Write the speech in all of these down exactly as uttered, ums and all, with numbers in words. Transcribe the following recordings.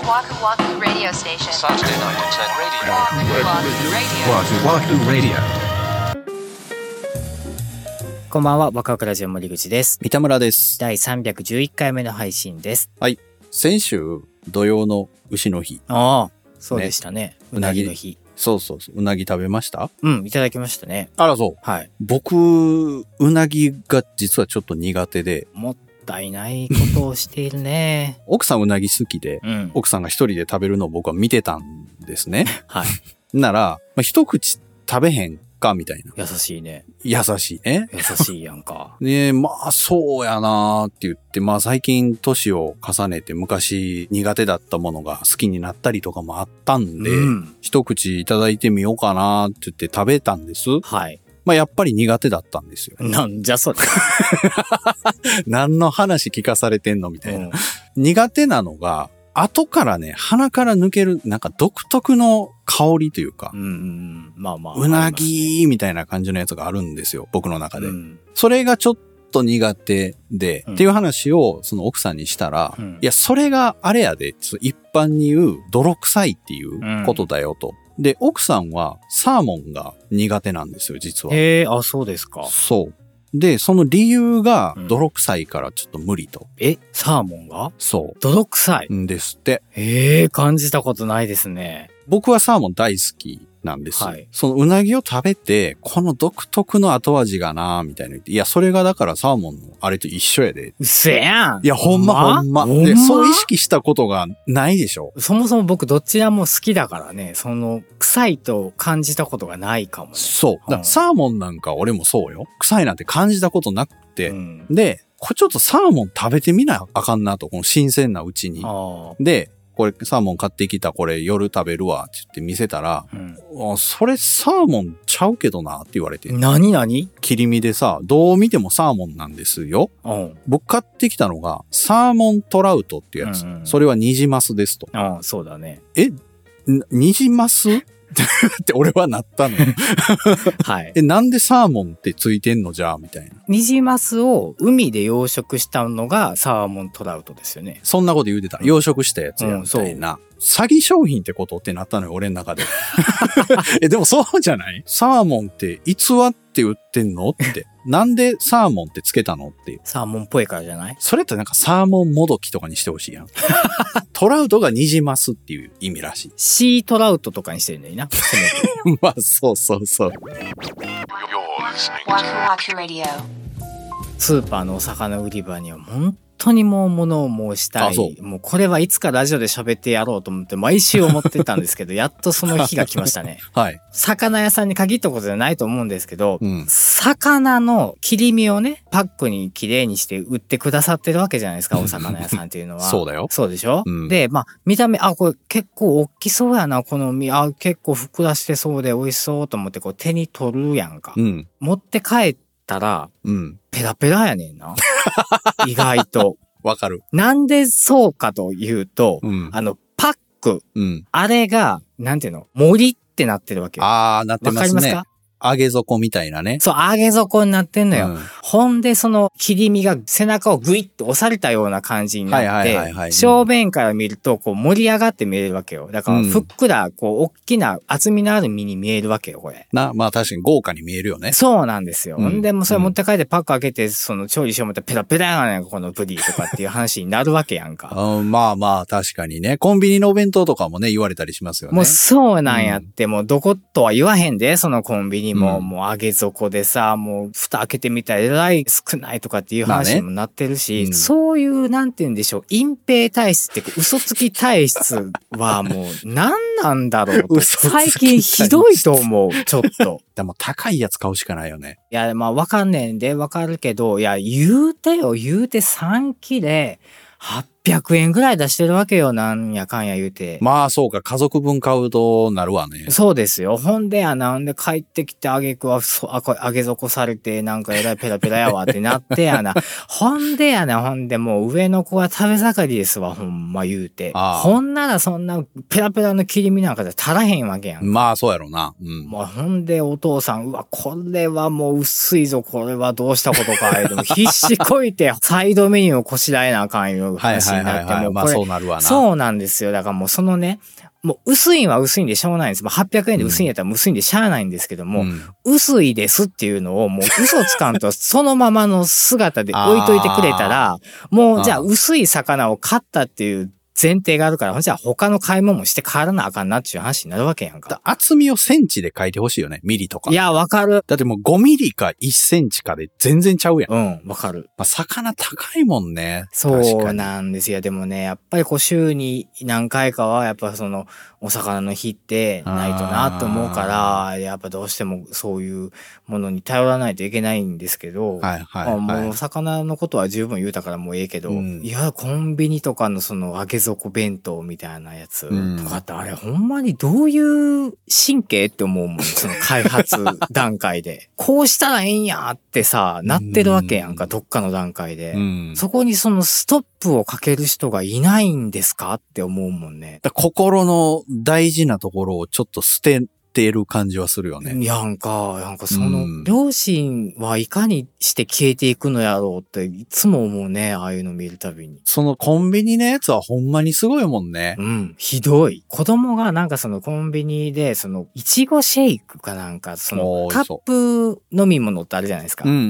Waku Waku Radio Station. Saturday night at ten radio. Waku Waku Radio. Waku Waku Radio。こんばんは、ワクワクラジオ森口です。 三田村です。 だいさんびゃくじゅういっかいめの配信です。 はい。先週土曜の牛の日。 ああ、そうでしたね。 ねうなぎの日。 そうそうそう。うなぎ食べました？ うん、いただきましたね。 あら、そう。 はい。 僕、うなぎが実はちょっと苦手で。 もったいないことをしているね。 奥さんうなぎ好きで、 うん、 奥さんが一人で食べるのを僕は見てたんですね。 はい。 なら、まあ、一口食べへんかみたいな。 優しいね。 優しいね。 優しいやんか。 ねえ、まあそうやなーって言って、まあ最近年を重ねて昔苦手だったものが好きになったりとかもあったんで、うん、一口いただいてみようかなって言って食べたんです。 はい。 まあやっぱり苦手だったんですよ。 なんじゃそれ。 何の話聞かされてんのみたいな。 うん、 苦手なのが、後からね、鼻から抜ける、なんか独特の香りというか、 うんうん、まあまあ、 うなぎみたいな感じのやつがあるんですよ、僕の中で。 うん、 それがちょっと苦手で、うん、っていう話をその奥さんにしたら、うん、いや、それがあれやで、一般に言う泥臭いっていうことだよと。うん、で、奥さんはサーモンが苦手なんですよ、実は。 へえ、あ、そうですか。 そう。で、その理由が泥臭いからちょっと無理と。うん、 え、サーモンが？ そう。 泥臭いんですって。 へえ、感じたことないですね。 僕はサーモン大好きなんです。 はい。 そのうなぎを食べて、この独特の後味がなーみたいな言って、いや、それがだからサーモンのあれと一緒やで。 うせやん。 いや、ほんまほんま。で、そう意識したことがないでしょ。 そもそも僕どちらも好きだからね、その、臭いと感じたことがないかも、ね。 そう。だからサーモンなんか俺もそうよ。臭いなんて感じたことなくて。うん、で、これちょっとサーモン食べてみなあかんなと、この新鮮なうちに。で、これサーモン買ってきた、これ夜食べるわって言って見せたら、うん、それサーモンちゃうけどなって言われて。 何何？ 切り身でさ、どう見てもサーモンなんですよ。うん、僕買ってきたのがサーモントラウトっていうやつ。うんうん、それはニジマスですと。 ああ、そうだね。 え、ニジマスって俺はなったの。 はい。 え、なんでサーモンってついてんのじゃあみたいな。 ニジマスを海で養殖したのがサーモントラウトですよね。 そんなこと言うてた。養殖したやつやみたいな。うん、詐欺商品ってことってなったのよ、俺の中で。え、でもそうじゃない？サーモンって偽って売ってんのって。なんでサーモンってつけたのっていう。 サーモンっぽいからじゃない？ それってなんかサーモンもどきとかにしてほしいやん。トラウトがニジマスっていう意味らしい。 シートラウトとかにしてるんだよな。 まあ、そうそうそう。 スーパーのお魚売り場には本当にもう物を申したい。もうこれはいつかラジオで喋ってやろうと思って毎週思ってたんですけど、やっとその日が来ましたね。 はい。 魚屋さんに限ったことじゃないと思うんですけど、うん、魚の切り身をね、パックにきれいにして売ってくださってるわけじゃないですか、お魚屋さんっていうのは。 そうだよ。 そうでしょ、うん、で、まあ、見た目、あ、これ結構大きそうやな、この身、あ、結構ふっくらしてそうで美味しそうと思ってこう手に取るやんか。うん、持って帰ったら、うん、ペラペラやねんな。意外と。 わかる。 なんでそうかというと、うん、あの、パック、うん、あれが、なんていうの、森ってなってるわけよ。 あー、なってますね。わかりますか？揚げ底みたいなね。 そう、揚げ底になってんのよ。うん、ほんで、その切り身が背中をグイッと押されたような感じになって、正面から見ると、こう盛り上がって見えるわけよ。だから、ふっくら、こう、大きな厚みのある身に見えるわけよ、これ。 な、まあ確かに豪華に見えるよね。 そうなんですよ。うん、でもそれ持って帰ってパック開けて、その調理しよう思ったらペラペラやねん、このブリとかっていう話になるわけやんか。 うん、まあまあ確かにね。コンビニのお弁当とかもね、言われたりしますよね。 もうそうなんやって、うん、もうどことは言わへんで、そのコンビニも、うん、もう揚げ底でさ、もう蓋開けてみたらえらい少ないとかっていう話にもなってるし、まあね、うん、そういうなんて言うんでしょう、隠蔽体質って嘘つき体質はもう何なんだろうと最近ひどいと思う、ちょっと。 でも高いやつ買うしかないよね。 いや、まあわかんねえんでわかるけど、いや、言うてよ、言うてさん切れはっぴゃくえんぐらい出してるわけよ、なんやかんや言うて。 まあそうか、家族分買うとなるわね。 そうですよ。ほんでやな、んで帰ってきてあげくは、あ、これあげ底されて、なんかえらいペラペラやわってなってやな。ほんでやな、ほんでもう上の子は食べ盛りですわ、ほんま言うて。ああ、ほんならそんなペラペラの切り身なんかじゃ足らへんわけやん。 まあそうやろな。うん。 まあほんでお父さん、うわ、これはもう薄いぞ、これはどうしたことか。でも必死こいてサイドメニューをこしらえなあかんいう話になって、もうこれ、 そうなるわな。 そうなんですよ。だからもうそのね、もう薄いんは薄いんでしょうがないんです。まあ、はっぴゃくえんで薄いんやったら薄いんでしゃあないんですけども、うん、薄いですっていうのをもう嘘つかんとそのままの姿で置いといてくれたら、もうじゃあ薄い魚を買ったっていう前提があるから、じゃあ他の買い物もして帰らなあかんなっていう話になるわけやんか。 厚みをセンチで書いてほしいよね。ミリとか。 いや、わかる。 だってもうごミリかいっセンチかで全然ちゃうやん。 うん、わかる。 まあ、魚高いもんね。 そうなんですよ。でもね、やっぱりこう週に何回かは、やっぱその、お魚の日ってないとなと思うから、やっぱどうしてもそういうものに頼らないといけないんですけど、 はいはい、はい。 もうお魚のことは十分言うたからもうええけど、うん、いや、コンビニとかのその揚げ底弁当みたいなやつとかって、あれほんまにどういう神経って思うもん、その開発段階で。こうしたらええんやってさ、なってるわけやんか、どっかの段階で。うん、そこにそのストップをかける人がいないんですかって思うもんね。 だ心の大事なところをちょっと捨ててる感じはするよね。 やんか、なんかその、両親はいかにして消えていくのやろうっていつも思うね、ああいうの見るたびに。 そのコンビニのやつはほんまにすごいもんね。 うん、ひどい。子供がなんかそのコンビニで、その、いちごシェイクかなんか、その、カップ飲み物ってあるじゃないですか。 うんうんうん。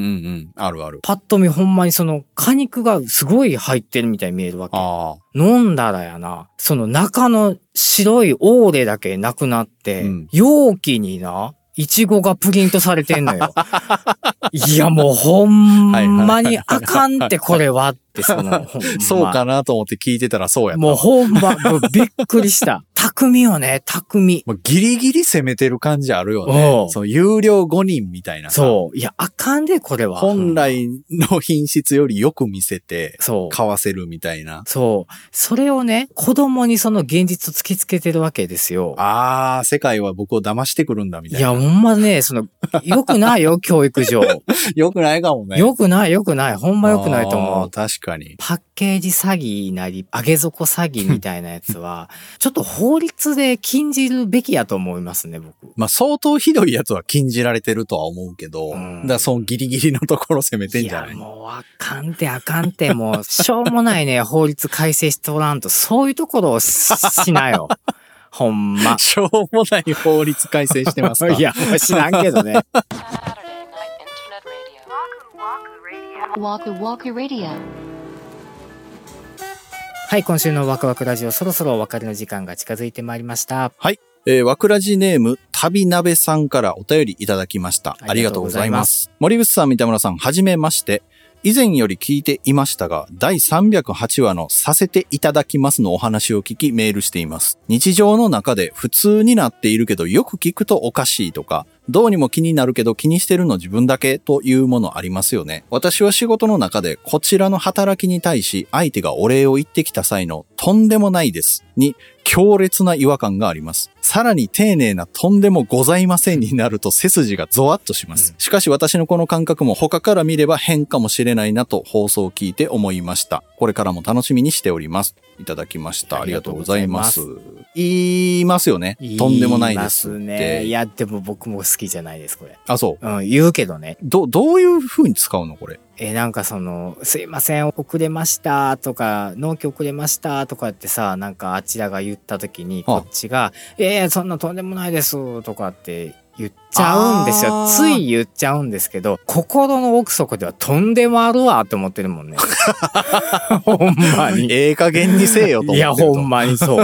あるある。 パッと見ほんまにその、果肉がすごい入ってるみたいに見えるわけ。ああ。飲んだらやな、その中の白いオーレだけなくなって、うん、容器にな、イチゴがプリントされてんのよ。いやもうほんまにあかんってこれはってその、ほんまそうかなと思って聞いてたらそうやった。 もうほんま、もうびっくりした。匠よね、匠。 もうギリギリ攻めてる感じあるよね。その有料ごにんみたいなさ。 そう。いや、あかんで、これは。 本来の品質よりよく見せて、そう。買わせるみたいな。 そう。それをね、子供にその現実を突きつけてるわけですよ。 あー、世界は僕を騙してくるんだみたいな。 いや、ほんまね、その、よくないよ、教育上。 よくないかもね。 よくない、よくない。ほんまよくないと思う。 確かに。 パッケージ詐欺なり、上げ底詐欺みたいなやつは、ちょっと法律で禁じるべきやと思いますね、僕。 まあ、相当ひどいやつは禁じられてるとは思うけど、うん、だからそのギリギリのところ攻めてんじゃない？ いや、もうあかんてあかんて、もう、しょうもないね、法律改正しておらんと、そういうところを し, しなよ。ほんま。 しょうもない法律改正してますか？ いや、もう知らんけどね。はい、今週のワクワクラジオ、そろそろお別れの時間が近づいてまいりました。 はい。えー、ワクラジネーム、旅鍋さんからお便りいただきました。ありがとうございます。森渕さん、三田村さん、はじめまして。以前より聞いていましたが、だいさんびゃくはちわのさせていただきますのお話を聞きメールしています。日常の中で普通になっているけどよく聞くとおかしいとか、どうにも気になるけど気にしてるの自分だけというものありますよね。私は仕事の中でこちらの働きに対し相手がお礼を言ってきた際のとんでもないですに強烈な違和感があります。さらに丁寧なとんでもございませんになると背筋がゾワッとします。しかし私のこの感覚も他から見れば変かもしれないなと放送を聞いて思いました。これからも楽しみにしております。いただきました。ありがとうございます。言いますよね。とんでもないですって。 言いますね。いや、でも僕も好きじゃないです、これ。 あ、そう。 うん、言うけどね。 ど、どういう風に使うのこれ。 え、なんかその、すいません、遅れましたとか、納期遅れましたとかってさ、なんかあちらが言った時に、こっちが、ええー、そんなとんでもないですとかって言っちゃうんですよ。つい言っちゃうんですけど、心の奥底ではとんでもあるわって思ってるもんね。ほんまに。 ええ加減にせえよと思ってると。 いや、ほんまにそう。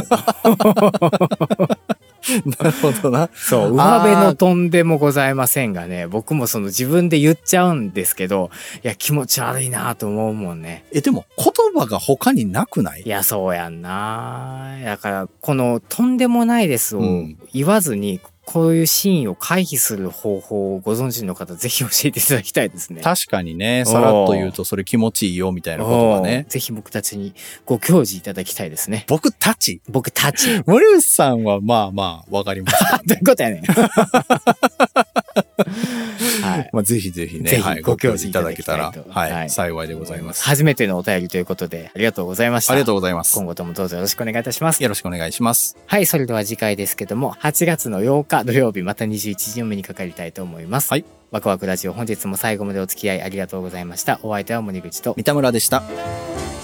なるほどな。 そう、上辺のとんでもございませんがね、僕もその自分で言っちゃうんですけど、いや、気持ち悪いなと思うもんね。 え、でも言葉が他になくない？ いや、そうやんな。だから、このとんでもないですを言わずに、うん、こういうシーンを回避する方法をご存知の方、ぜひ教えていただきたいですね。 確かにね、さらっと言うとそれ気持ちいいよみたいなことがね。 ぜひ僕たちにご教示いただきたいですね。 僕たち僕たち森内さんはまあまあわかります。 どういうことやねん。 はい。まあぜひぜひね、 ぜひご教示いただけたら、 はい、はい、幸いでございます。 初めてのお便りということで、ありがとうございました。 ありがとうございます。 今後ともどうぞよろしくお願いいたします。 よろしくお願いします。 はい、それでは次回ですけども、はちがつのようか土曜日、またにじゅういちじを目にかかりたいと思います。はい。ワクワクラジオ、本日も最後までお付き合いありがとうございました。お相手は森口と三田村でした。